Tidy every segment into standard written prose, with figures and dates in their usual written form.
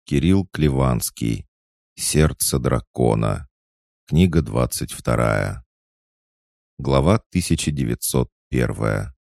Кирилл Клеванский. Сердце дракона. Книга 22. Глава 1901.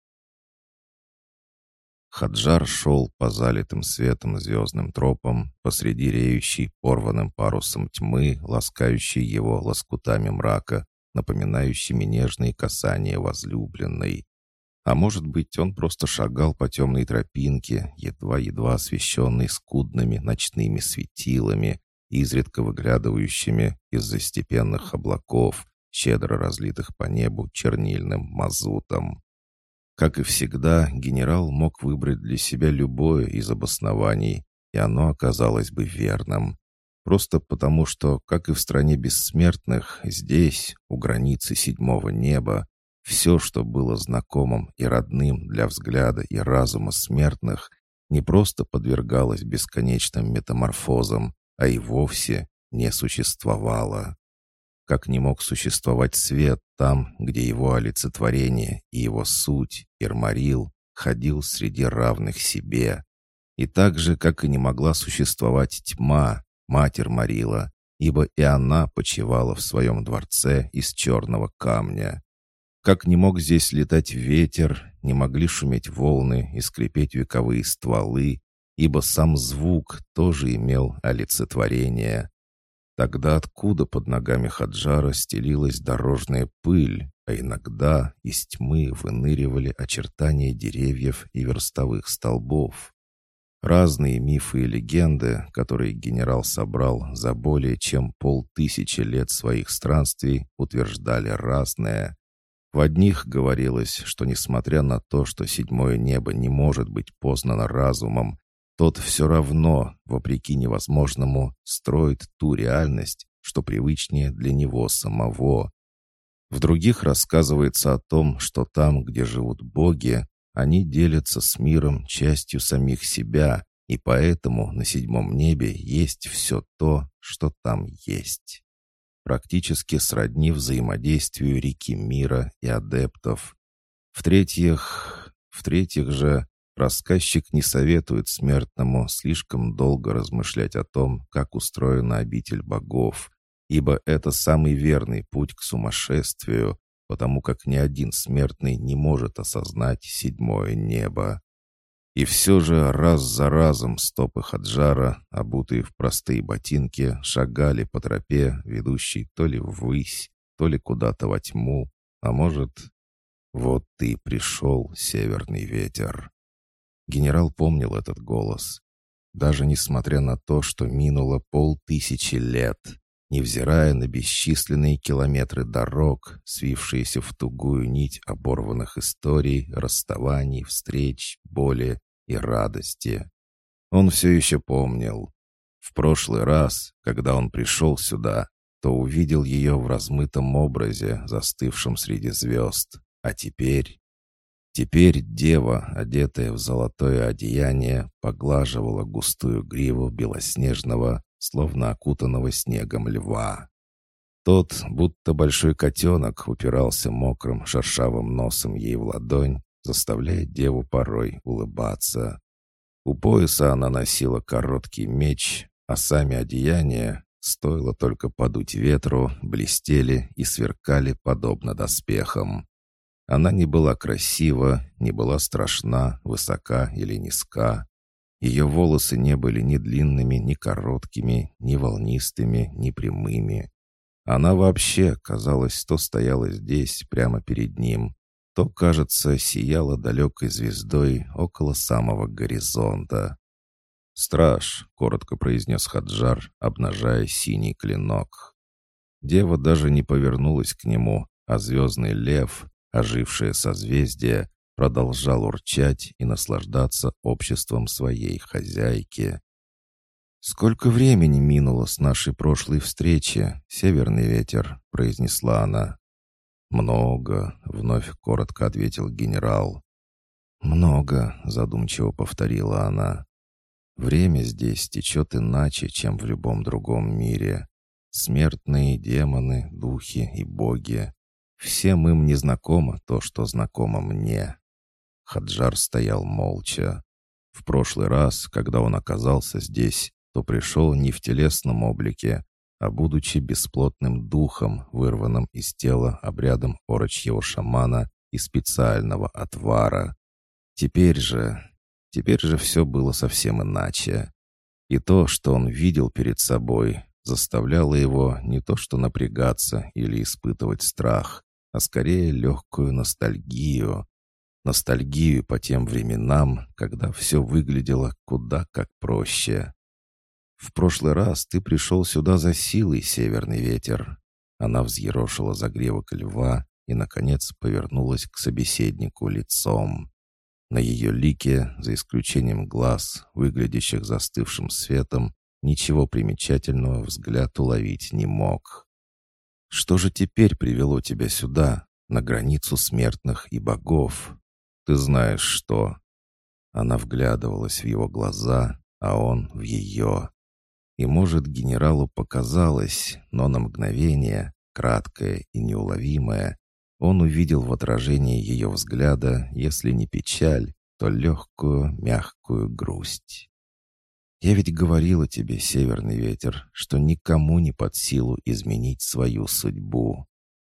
Хаджар шел по залитым светом звездным тропам посреди реющей порванным парусом тьмы, ласкающей его лоскутами мрака, напоминающими нежные касания возлюбленной. А может быть, он просто шагал по темной тропинке, едва-едва освещенной скудными ночными светилами, изредка выглядывающими из-за степенных облаков, щедро разлитых по небу чернильным мазутом. Как и всегда, генерал мог выбрать для себя любое из обоснований, и оно оказалось бы верным. Просто потому, что, как и в стране бессмертных, здесь, у границы седьмого неба, все, что было знакомым и родным для взгляда и разума смертных, не просто подвергалось бесконечным метаморфозам, а и вовсе не существовало. Как не мог существовать свет там, где его олицетворение и его суть, Ирмарил, ходил среди равных себе. И так же, как и не могла существовать тьма, мать Ирмарила, ибо и она почивала в своем дворце из черного камня. Как не мог здесь летать ветер, не могли шуметь волны и скрипеть вековые стволы, ибо сам звук тоже имел олицетворение. Тогда откуда под ногами Хаджара стелилась дорожная пыль, а иногда из тьмы выныривали очертания деревьев и верстовых столбов? Разные мифы и легенды, которые генерал собрал за более чем 500 лет своих странствий, утверждали разное. В одних говорилось, что несмотря на то, что седьмое небо не может быть познано разумом, тот все равно, вопреки невозможному, строит ту реальность, что привычнее для него самого. В других рассказывается о том, что там, где живут боги, они делятся с миром частью самих себя, и поэтому на седьмом небе есть все то, что там есть. Практически сродни взаимодействию реки мира и адептов. В-третьих же, рассказчик не советует смертному слишком долго размышлять о том, как устроена обитель богов, ибо это самый верный путь к сумасшествию, потому как ни один смертный не может осознать седьмое небо. И все же раз за разом стопы Хаджара, обутые в простые ботинки, шагали по тропе, ведущей то ли ввысь, то ли куда-то во тьму, а может... Вот ты и пришел, северный ветер. Генерал помнил этот голос. Даже несмотря на то, что минуло 500 лет, невзирая на бесчисленные километры дорог, свившиеся в тугую нить оборванных историй, расставаний, встреч, боли и радости. Он все еще помнил. В прошлый раз, когда он пришел сюда, то увидел ее в размытом образе, застывшем среди звезд. А теперь дева, одетая в золотое одеяние, поглаживала густую гриву белоснежного, словно окутанного снегом льва. Тот, будто большой котенок, упирался мокрым шершавым носом ей в ладонь, заставляя деву порой улыбаться. У пояса она носила короткий меч, а сами одеяния, стоило только подуть ветру, блестели и сверкали подобно доспехам. Она не была красива, не была страшна, высока или низка. Ее волосы не были ни длинными, ни короткими, ни волнистыми, ни прямыми. Она вообще, казалось, то стояла здесь, прямо перед ним, то, кажется, сияла далекой звездой около самого горизонта. «Страж», — коротко произнес Хаджар, обнажая синий клинок. Дева даже не повернулась к нему, а звездный лев, ожившее созвездие, продолжал урчать и наслаждаться обществом своей хозяйки. «Сколько времени минуло с нашей прошлой встречи, северный ветер?» — произнесла она. «Много», — вновь коротко ответил генерал. «Много», — задумчиво повторила она. «Время здесь течет иначе, чем в любом другом мире. Смертные, демоны, духи и боги. Всем им не знакомо то, что знакомо мне». Хаджар стоял молча. В прошлый раз, когда он оказался здесь, что пришел не в телесном облике, а будучи бесплотным духом, вырванным из тела обрядом орочьего шамана и специального отвара. Теперь же все было совсем иначе. И то, что он видел перед собой, заставляло его не то что напрягаться или испытывать страх, а скорее легкую ностальгию. Ностальгию по тем временам, когда все выглядело куда как проще. «В прошлый раз ты пришел сюда за силой, северный ветер». Она взъерошила загривок льва и, наконец, повернулась к собеседнику лицом. На ее лике, за исключением глаз, выглядящих застывшим светом, ничего примечательного взгляд уловить не мог. «Что же теперь привело тебя сюда, на границу смертных и богов? Ты знаешь, что...» Она вглядывалась в его глаза, а он в ее. И, может, генералу показалось, но на мгновение, краткое и неуловимое, он увидел в отражении ее взгляда, если не печаль, то легкую, мягкую грусть. «Я ведь говорила тебе, северный ветер, что никому не под силу изменить свою судьбу».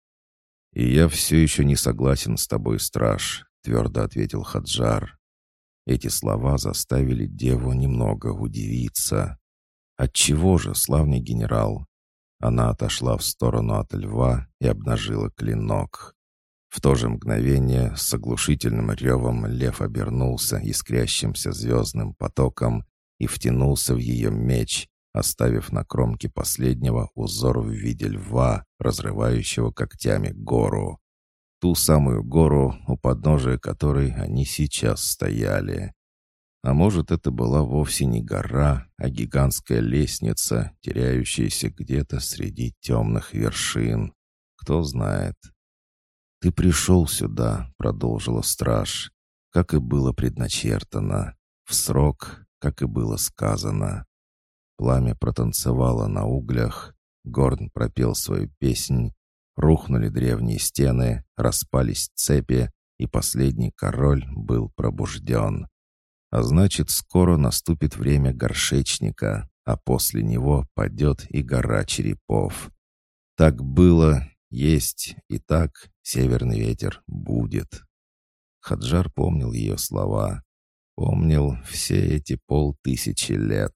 «И я все еще не согласен с тобой, страж», — твердо ответил Хаджар. Эти слова заставили деву немного удивиться. «Отчего же, славный генерал?» Она отошла в сторону от льва и обнажила клинок. В то же мгновение с оглушительным ревом лев обернулся искрящимся звездным потоком и втянулся в ее меч, оставив на кромке последнего узор в виде льва, разрывающего когтями гору. Ту самую гору, у подножия которой они сейчас стояли. А может, это была вовсе не гора, а гигантская лестница, теряющаяся где-то среди темных вершин. Кто знает. «Ты пришел сюда», — продолжила страж, — «как и было предначертано, в срок, как и было сказано». Пламя протанцевало на углях, Горн пропел свою песнь, рухнули древние стены, распались цепи, и последний король был пробужден. А значит, скоро наступит время горшечника, а после него падет и гора черепов. Так было, есть, и так северный ветер будет. Хаджар помнил ее слова, помнил все эти 500 лет.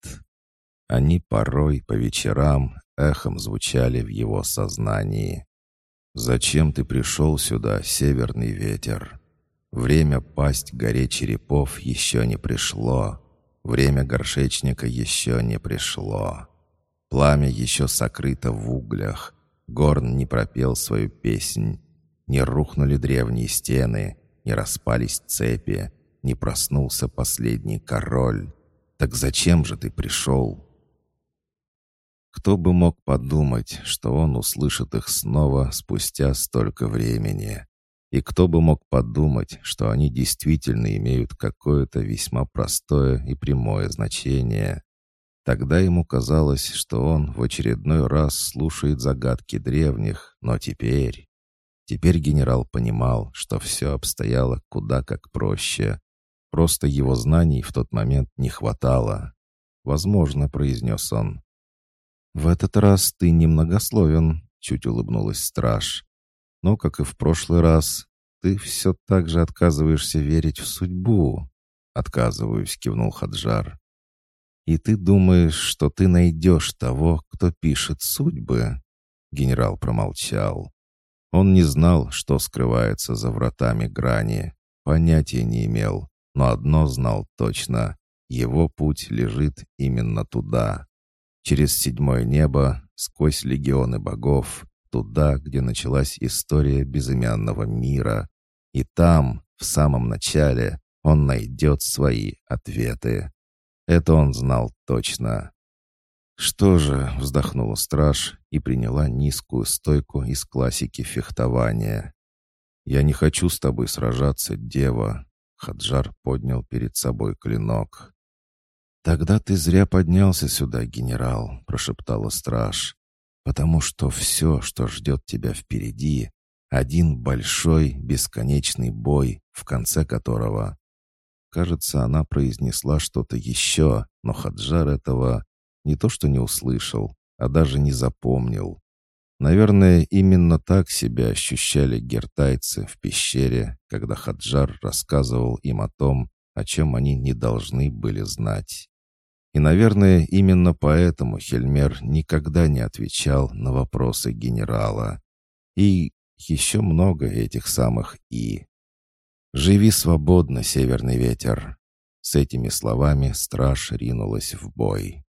Они порой по вечерам эхом звучали в его сознании. «Зачем ты пришел сюда, северный ветер? Время пасть горе черепов еще не пришло. Время горшечника еще не пришло. Пламя еще сокрыто в углях. Горн не пропел свою песнь. Не рухнули древние стены, не распались цепи, не проснулся последний король. Так зачем же ты пришел?» Кто бы мог подумать, что он услышит их снова спустя столько времени? И кто бы мог подумать, что они действительно имеют какое-то весьма простое и прямое значение? Тогда ему казалось, что он в очередной раз слушает загадки древних, но теперь генерал понимал, что все обстояло куда как проще. Просто его знаний в тот момент не хватало. «Возможно», — произнес он. «В этот раз ты немногословен», — чуть улыбнулась страж. «Но, как и в прошлый раз, ты все так же отказываешься верить в судьбу». «Отказываюсь», — кивнул Хаджар. «И ты думаешь, что ты найдешь того, кто пишет судьбы?» Генерал промолчал. Он не знал, что скрывается за вратами грани. Понятия не имел, но одно знал точно. Его путь лежит именно туда. Через 7-е небо, сквозь легионы богов, туда, где началась история безымянного мира. И там, в самом начале, он найдет свои ответы. Это он знал точно. «Что же?» — вздохнула страж и приняла низкую стойку из классики фехтования. «Я не хочу с тобой сражаться, дева». Хаджар поднял перед собой клинок. «Тогда ты зря поднялся сюда, генерал», — прошептала страж, «потому что все, что ждет тебя впереди, один большой бесконечный бой, в конце которого...» Кажется, она произнесла что-то еще, но Хаджар этого... Не то что не услышал, а даже не запомнил. Наверное, именно так себя ощущали гертайцы в пещере, когда Хаджар рассказывал им о том, о чем они не должны были знать. И, наверное, именно поэтому Хельмер никогда не отвечал на вопросы генерала. И еще много этих самых «и». «Живи свободно, северный ветер!» С этими словами страж ринулась в бой.